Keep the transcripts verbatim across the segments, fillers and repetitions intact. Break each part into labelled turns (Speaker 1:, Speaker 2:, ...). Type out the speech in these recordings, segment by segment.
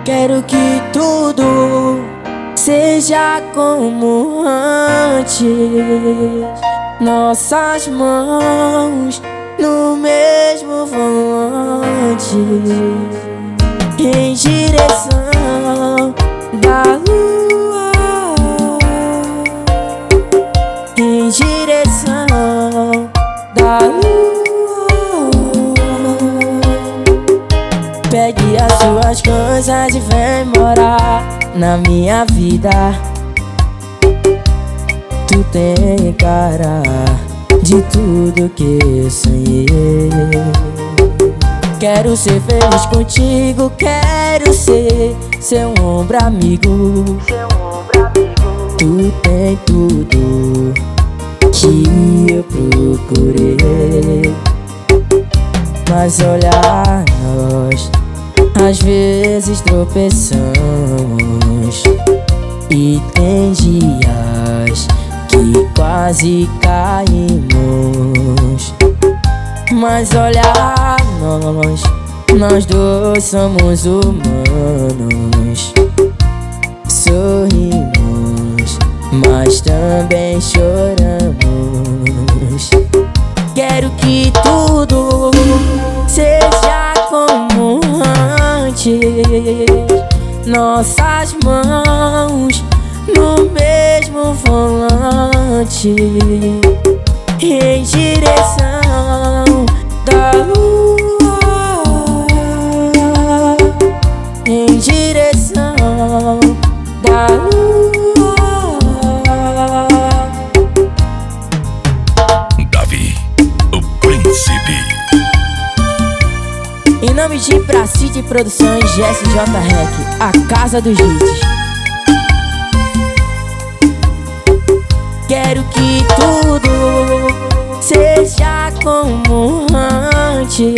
Speaker 1: Quero que tudo seja como antes, nossas mãos no mesmo volante, em direção da lua, em direção da lua. Pegue as suas coisas e vem morar na minha vida. Tu tem cara de tudo que eu sonhei. Quero ser feliz contigo, quero ser seu ombro amigo. Tu tem tudo que eu procurei. Mas olha, nós às vezes tropeçamos e tem dias que quase caímos. Mas olha, nós, nós dois somos humanos. Sorrimos, mas também choramos. Quero que tudo seja como antes, nossas mãos no mesmo volante, em direção da lua, em direção da lua.
Speaker 2: Davi, o príncipe.
Speaker 1: Em nome de Pracite Produções, G S J Rec, a casa dos hits. Quero que tudo seja como antes,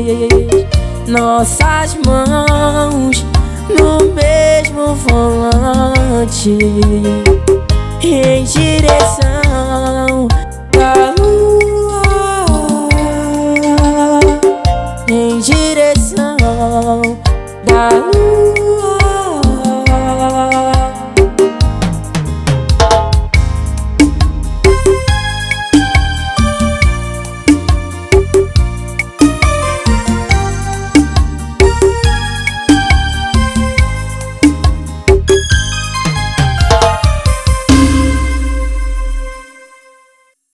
Speaker 1: nossas mãos no mesmo volante, em direção da lua, em direção da lua.